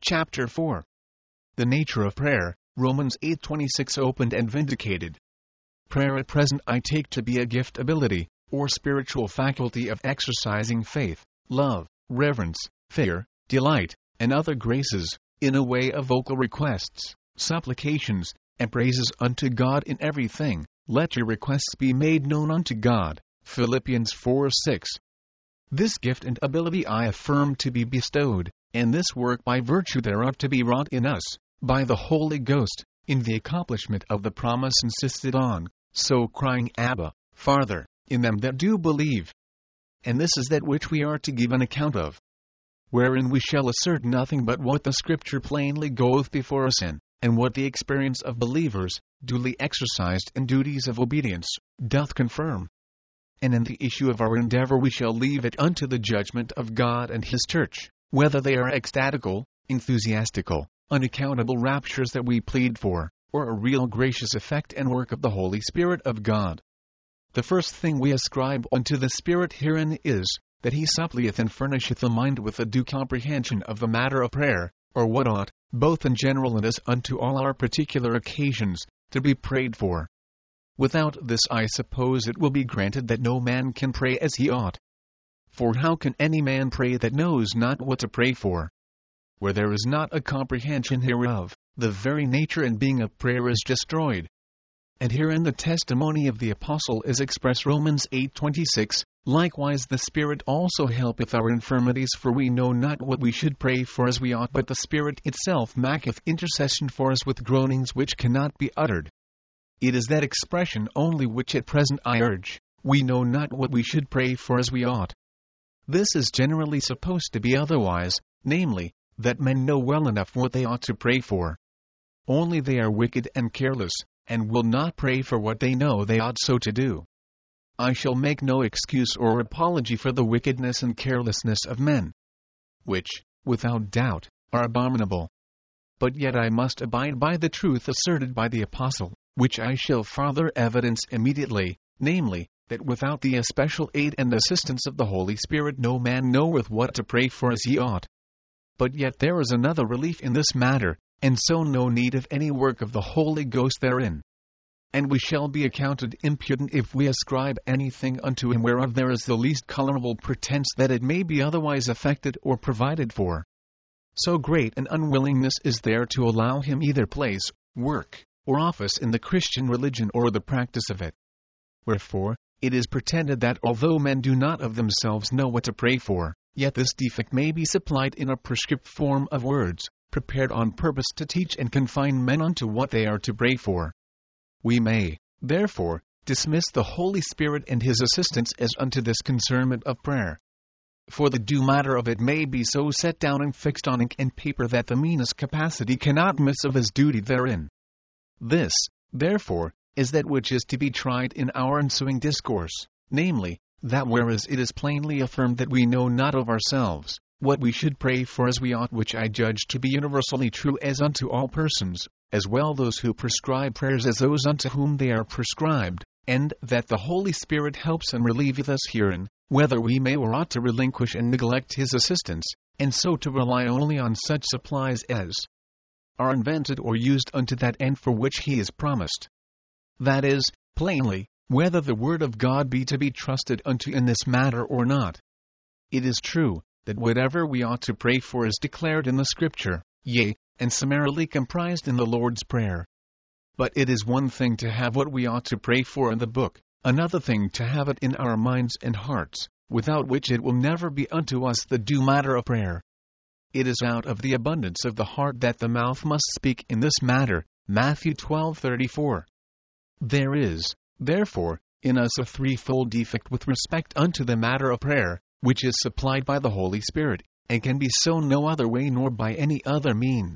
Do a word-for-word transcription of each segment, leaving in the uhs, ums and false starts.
Chapter four. The nature of prayer, Romans eight twenty-six opened and vindicated. Prayer at present I take to be a gift ability, or spiritual faculty of exercising faith, love, reverence, fear, delight, and other graces, in a way of vocal requests, supplications, and praises unto God in everything. Let your requests be made known unto God. Philippians four six. This gift and ability I affirm to be bestowed, and this work by virtue thereof to be wrought in us, by the Holy Ghost, in the accomplishment of the promise insisted on, so crying, Abba, Father, in them that do believe. And this is that which we are to give an account of, wherein we shall assert nothing but what the Scripture plainly goeth before us in, and what the experience of believers, duly exercised in duties of obedience, doth confirm. And in the issue of our endeavor we shall leave it unto the judgment of God and His church, whether they are ecstatical, enthusiastical, unaccountable raptures that we plead for, or a real gracious effect and work of the Holy Spirit of God. The first thing we ascribe unto the Spirit herein is, that He supplieth and furnisheth the mind with a due comprehension of the matter of prayer, or what ought, both in general and as unto all our particular occasions, to be prayed for. Without this I suppose it will be granted that no man can pray as he ought. For how can any man pray that knows not what to pray for? Where there is not a comprehension hereof, the very nature and being of prayer is destroyed. And herein the testimony of the Apostle is expressed. Romans eight twenty-six. Likewise the Spirit also helpeth our infirmities, for we know not what we should pray for as we ought, but the Spirit itself maketh intercession for us with groanings which cannot be uttered. It is that expression only which at present I urge, we know not what we should pray for as we ought. This is generally supposed to be otherwise, namely, that men know well enough what they ought to pray for. Only they are wicked and careless, and will not pray for what they know they ought so to do. I shall make no excuse or apology for the wickedness and carelessness of men, which, without doubt, are abominable. But yet I must abide by the truth asserted by the Apostle, which I shall farther evidence immediately, namely, that without the especial aid and assistance of the Holy Spirit no man knoweth what to pray for as he ought. But yet there is another relief in this matter, and so no need of any work of the Holy Ghost therein. And we shall be accounted impudent if we ascribe anything unto Him whereof there is the least colorable pretense that it may be otherwise effected or provided for. So great an unwillingness is there to allow Him either place, work, or office in the Christian religion or the practice of it. Wherefore, it is pretended that although men do not of themselves know what to pray for, yet this defect may be supplied in a prescript form of words, prepared on purpose to teach and confine men unto what they are to pray for. We may, therefore, dismiss the Holy Spirit and His assistance as unto this concernment of prayer. For the due matter of it may be so set down and fixed on ink and paper that the meanest capacity cannot miss of his duty therein. This, therefore, is that which is to be tried in our ensuing discourse, namely, that whereas it is plainly affirmed that we know not of ourselves what we should pray for as we ought, which I judge to be universally true as unto all persons, as well those who prescribe prayers as those unto whom they are prescribed, and that the Holy Spirit helps and relieveth us herein, whether we may or ought to relinquish and neglect His assistance, and so to rely only on such supplies as are invented or used unto that end for which He is promised. That is, plainly, whether the Word of God be to be trusted unto in this matter or not. It is true, that whatever we ought to pray for is declared in the Scripture, yea, and summarily comprised in the Lord's Prayer. But it is one thing to have what we ought to pray for in the book, another thing to have it in our minds and hearts, without which it will never be unto us the due matter of prayer. It is out of the abundance of the heart that the mouth must speak in this matter, Matthew twelve thirty-four. There is, therefore, in us a threefold defect with respect unto the matter of prayer, which is supplied by the Holy Spirit, and can be so no other way nor by any other means.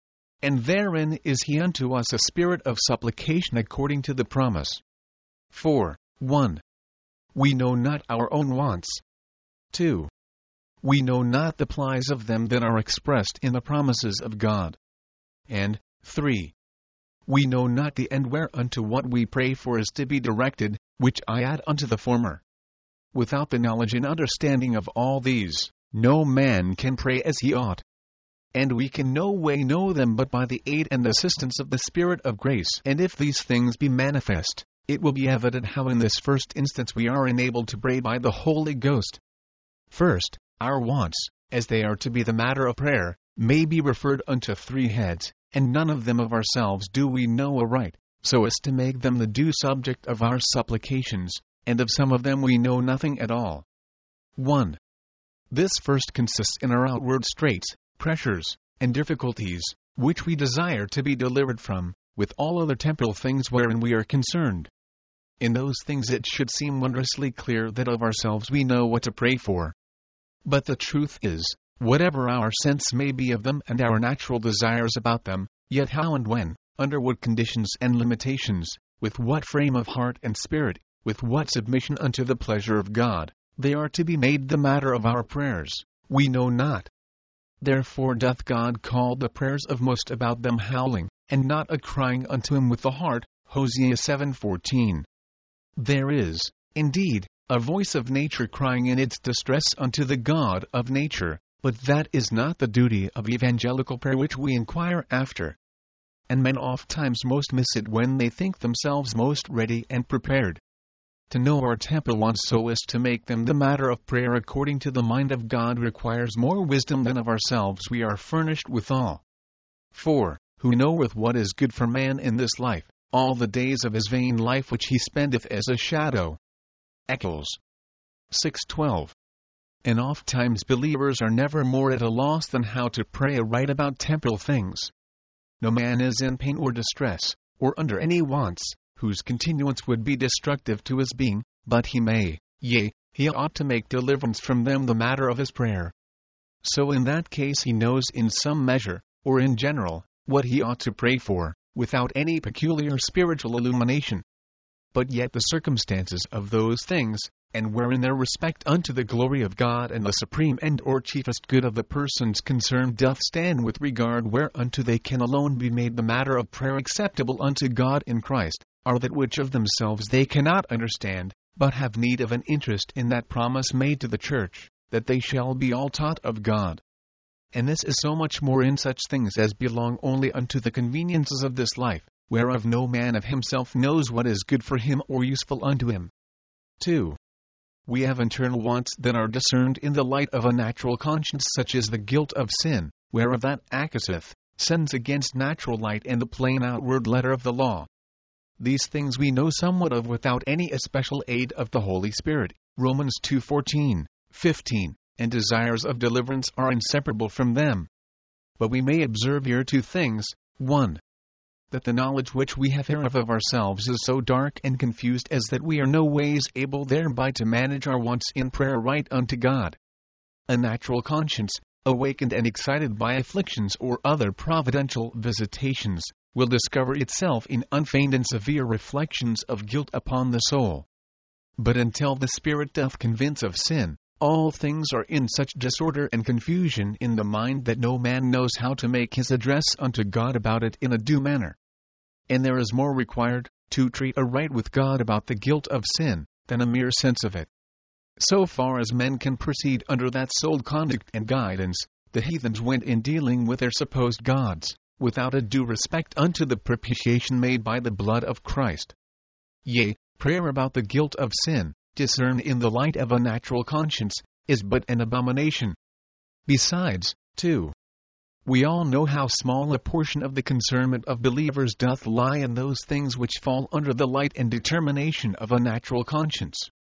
And therein is He unto us a spirit of supplication according to the promise. For, one. We know not our own wants. two. We know not the plies of them that are expressed in the promises of God. And, three. We know not the end whereunto what we pray for is to be directed, which I add unto the former. Without the knowledge and understanding of all these, no man can pray as he ought. and we can no way know them but by the aid and assistance of the Spirit of grace. And if these things be manifest, it will be evident how in this first instance we are enabled to pray by the Holy Ghost. First, our wants, as they are to be the matter of prayer, may be referred unto three heads, and none of them of ourselves do we know aright, so as to make them the due subject of our supplications, and of some of them we know nothing at all. one. This first consists in our outward straits, pressures, and difficulties, which we desire to be delivered from, with all other temporal things wherein we are concerned. In those things it should seem wondrously clear that of ourselves we know what to pray for. But the truth is, whatever our sense may be of them and our natural desires about them, yet how and when, under what conditions and limitations, with what frame of heart and spirit, with what submission unto the pleasure of God, they are to be made the matter of our prayers, we know not. Therefore doth God call the prayers of most about them howling, and not a crying unto him with the heart, Hosea seven fourteen. There is, indeed, a voice of nature crying in its distress unto the God of nature, but that is not the duty of evangelical prayer which we inquire after. And men oft times most miss it when they think themselves most ready and prepared. To know our temporal wants so as to make them the matter of prayer according to the mind of God requires more wisdom than of ourselves we are furnished withal. four. Who knoweth what is good for man in this life, all the days of his vain life which he spendeth as a shadow. Eccles six twelve. And oft times believers are never more at a loss than how to pray aright about temporal things. No man is in pain or distress, or under any wants, whose continuance would be destructive to his being, but he may, yea, he ought to make deliverance from them the matter of his prayer. So in that case he knows in some measure, or in general, what he ought to pray for, without any peculiar spiritual illumination. But yet the circumstances of those things, and wherein their respect unto the glory of God and the supreme end or chiefest good of the persons concerned doth stand with regard whereunto they can alone be made the matter of prayer acceptable unto God in Christ, are that which of themselves they cannot understand, but have need of an interest in that promise made to the church, that they shall be all taught of God. And this is so much more in such things as belong only unto the conveniences of this life, whereof no man of himself knows what is good for him or useful unto him. two. We have internal wants that are discerned in the light of a natural conscience, such as the guilt of sin, whereof that accuseth, sins against natural light and the plain outward letter of the law. These things we know somewhat of without any especial aid of the Holy Spirit, Romans two fourteen, fifteen, and desires of deliverance are inseparable from them. But we may observe here two things: one. That the knowledge which we have hereof of ourselves is so dark and confused as that we are no ways able thereby to manage our wants in prayer right unto God. A natural conscience, awakened and excited by afflictions or other providential visitations, will discover itself in unfeigned and severe reflections of guilt upon the soul. But until the Spirit doth convince of sin, all things are in such disorder and confusion in the mind that no man knows how to make his address unto God about it in a due manner. And there is more required, to treat aright with God about the guilt of sin, than a mere sense of it. So far as men can proceed under that sole conduct and guidance, the heathens went in dealing with their supposed gods, without a due respect unto the propitiation made by the blood of Christ. Yea, prayer about the guilt of sin, discerned in the light of a natural conscience, is but an abomination. Besides, too, we all know how small a portion of the concernment of believers doth lie in those things which fall under the light and determination of a natural conscience.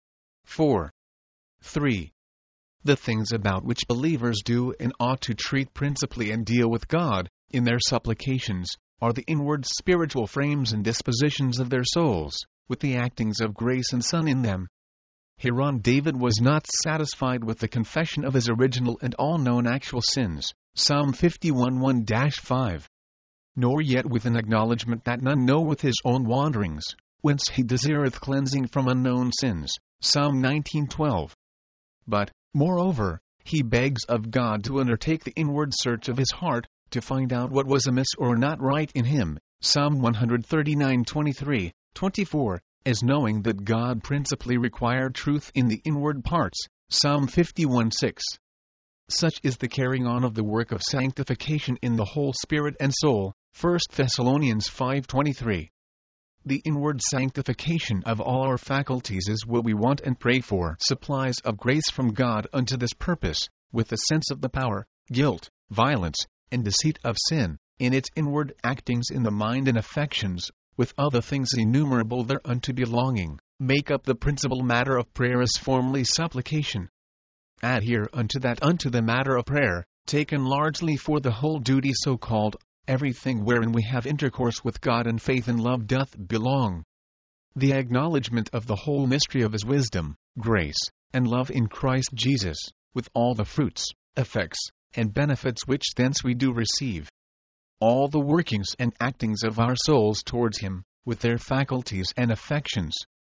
four. three. The things about which believers do and ought to treat principally and deal with God, in their supplications, are the inward spiritual frames and dispositions of their souls, with the actings of grace and Son in them. Hereon David was not satisfied with the confession of his original and all-known actual sins, Psalm fifty-one one to five. Nor yet with an acknowledgement that none knoweth his own wanderings, whence he desireth cleansing from unknown sins, Psalm nineteen twelve. But, moreover, he begs of God to undertake the inward search of his heart, to find out what was amiss or not right in him, Psalm one thirty-nine twenty-three, twenty-four, as knowing that God principally required truth in the inward parts, Psalm fifty-one six. Such is the carrying on of the work of sanctification in the whole spirit and soul, First Thessalonians five twenty-three. The inward sanctification of all our faculties is what we want and pray for. Supplies of grace from God unto this purpose, with the sense of the power, guilt, violence, and deceit of sin, in its inward actings in the mind and affections, with other things innumerable thereunto belonging, make up the principal matter of prayer as formerly supplication. Add here unto that unto the matter of prayer, taken largely for the whole duty so called, everything wherein we have intercourse with God and faith and love doth belong. The acknowledgement of the whole mystery of His wisdom, grace, and love in Christ Jesus, with all the fruits, effects, and benefits which thence we do receive. All the workings and actings of our souls towards Him, with their faculties and affections.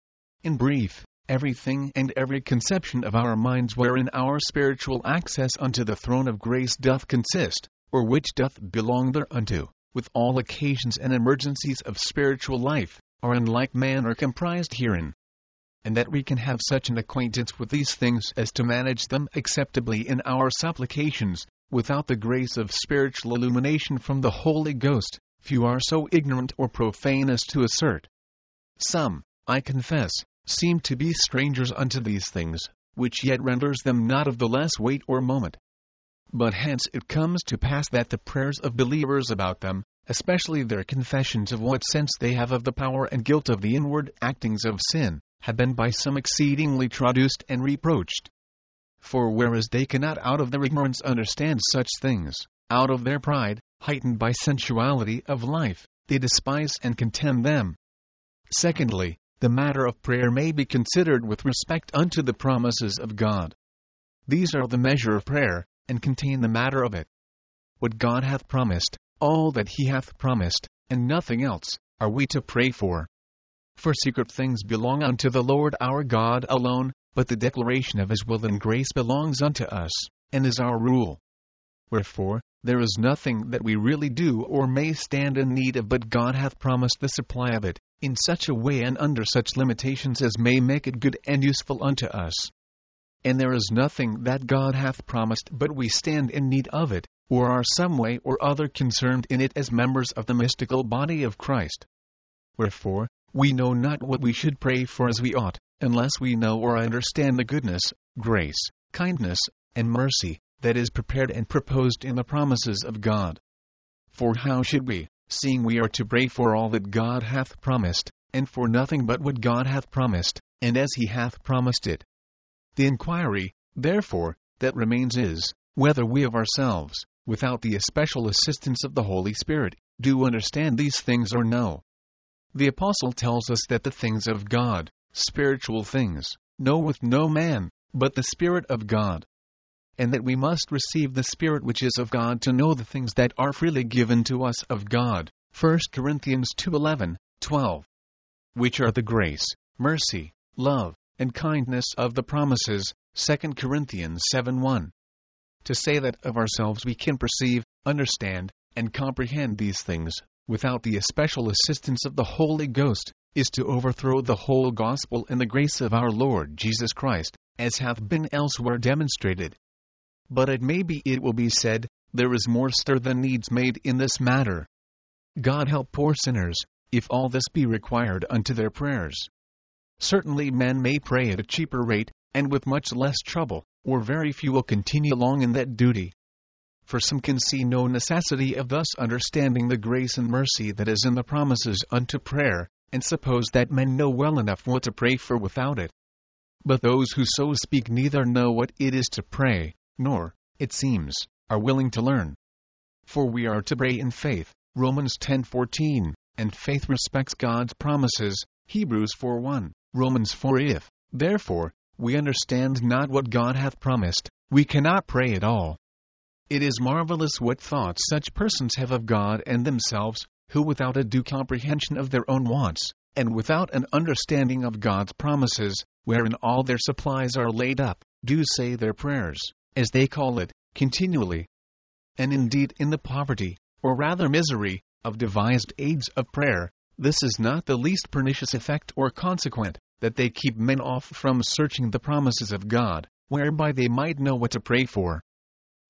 In brief, everything and every conception of our minds wherein our spiritual access unto the throne of grace doth consist, or which doth belong thereunto, with all occasions and emergencies of spiritual life, are in like manner comprised herein. And that we can have such an acquaintance with these things as to manage them acceptably in our supplications, without the grace of spiritual illumination from the Holy Ghost, few are so ignorant or profane as to assert. Some, I confess, seem to be strangers unto these things, which yet renders them not of the less weight or moment. But hence it comes to pass that the prayers of believers about them, especially their confessions of what sense they have of the power and guilt of the inward actings of sin, have been by some exceedingly traduced and reproached. For whereas they cannot out of their ignorance understand such things, out of their pride, heightened by sensuality of life, they despise and contemn them. Secondly, the matter of prayer may be considered with respect unto the promises of God. These are the measure of prayer, and contain the matter of it. What God hath promised, all that He hath promised, and nothing else, are we to pray for. For secret things belong unto the Lord our God alone, but the declaration of His will and grace belongs unto us, and is our rule. Wherefore, there is nothing that we really do or may stand in need of but God hath promised the supply of it, in such a way and under such limitations as may make it good and useful unto us. And there is nothing that God hath promised but we stand in need of it, or are some way or other concerned in it as members of the mystical body of Christ. Wherefore, we know not what we should pray for as we ought, unless we know or understand the goodness, grace, kindness, and mercy, that is prepared and proposed in the promises of God. For how should we, seeing we are to pray for all that God hath promised, and for nothing but what God hath promised, and as He hath promised it? The inquiry, therefore, that remains is, whether we of ourselves, without the especial assistance of the Holy Spirit, do understand these things or no. The Apostle tells us that the things of God, spiritual things, knoweth no man, but the Spirit of God. And that we must receive the Spirit which is of God to know the things that are freely given to us of God, First Corinthians two eleven, twelve. Which are the grace, mercy, love, and kindness of the promises, Second Corinthians seven one. To say that of ourselves we can perceive, understand, and comprehend these things, without the especial assistance of the Holy Ghost, is to overthrow the whole gospel and the grace of our Lord Jesus Christ, as hath been elsewhere demonstrated. But it may be it will be said, there is more stir than needs made in this matter. God help poor sinners, if all this be required unto their prayers. Certainly men may pray at a cheaper rate, and with much less trouble, or very few will continue long in that duty. For some can see no necessity of thus understanding the grace and mercy that is in the promises unto prayer, and suppose that men know well enough what to pray for without it. But those who so speak neither know what it is to pray, nor, it seems, are willing to learn. For we are to pray in faith, Romans ten fourteen, and faith respects God's promises, Hebrews four one, Romans four. If, therefore, we understand not what God hath promised, we cannot pray at all. It is marvelous what thoughts such persons have of God and themselves, who without a due comprehension of their own wants, and without an understanding of God's promises, wherein all their supplies are laid up, do say their prayers, as they call it, continually. And indeed in the poverty, or rather misery, of devised aids of prayer, this is not the least pernicious effect or consequent, that they keep men off from searching the promises of God, whereby they might know what to pray for.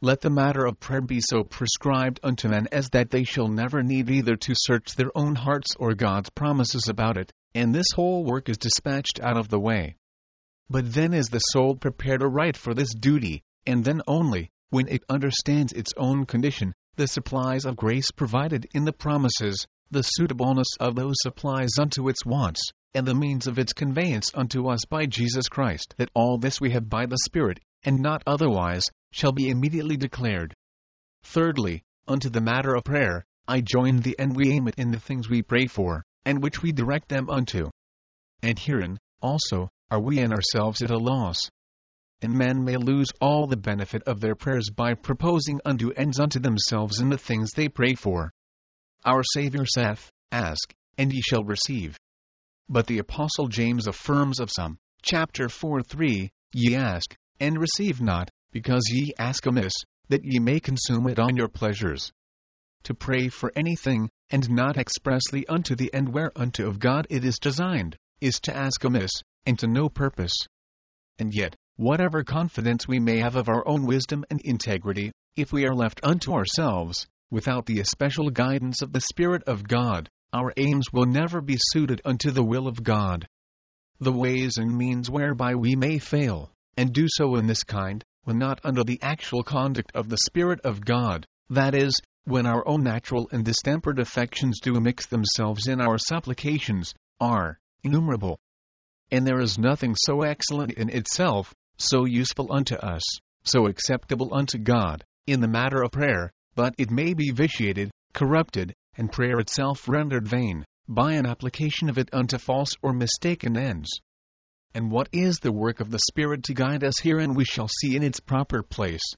let the matter of prayer be so prescribed unto men as that they shall never need either to search their own hearts or God's promises about it, and this whole work is dispatched out of the way. But then is the soul prepared aright for this duty, and then only, when it understands its own condition, the supplies of grace provided in the promises, the suitableness of those supplies unto its wants, and the means of its conveyance unto us by Jesus Christ, that all this we have by the Spirit, and not otherwise, shall be immediately declared. Thirdly, unto the matter of prayer, I join the end we aim at in the things we pray for, and which we direct them unto. And herein, also, are we in ourselves at a loss. And men may lose all the benefit of their prayers by proposing undue ends unto themselves in the things they pray for. Our Saviour saith, Ask, and ye shall receive. But the Apostle James affirms of some, chapter four three, Ye ask, and receive not, because ye ask amiss, that ye may consume it on your pleasures. To pray for anything, and not expressly unto the end whereunto of God it is designed, is to ask amiss, and to no purpose. And yet, whatever confidence we may have of our own wisdom and integrity, if we are left unto ourselves, without the especial guidance of the Spirit of God, our aims will never be suited unto the will of God. The ways and means whereby we may fail, and do so in this kind, when not under the actual conduct of the Spirit of God, that is, when our own natural and distempered affections do mix themselves in our supplications, are innumerable. And there is nothing so excellent in itself, so useful unto us, so acceptable unto God, in the matter of prayer, but it may be vitiated, corrupted, and prayer itself rendered vain, by an application of it unto false or mistaken ends. And what is the work of the Spirit to guide us herein we shall see in its proper place,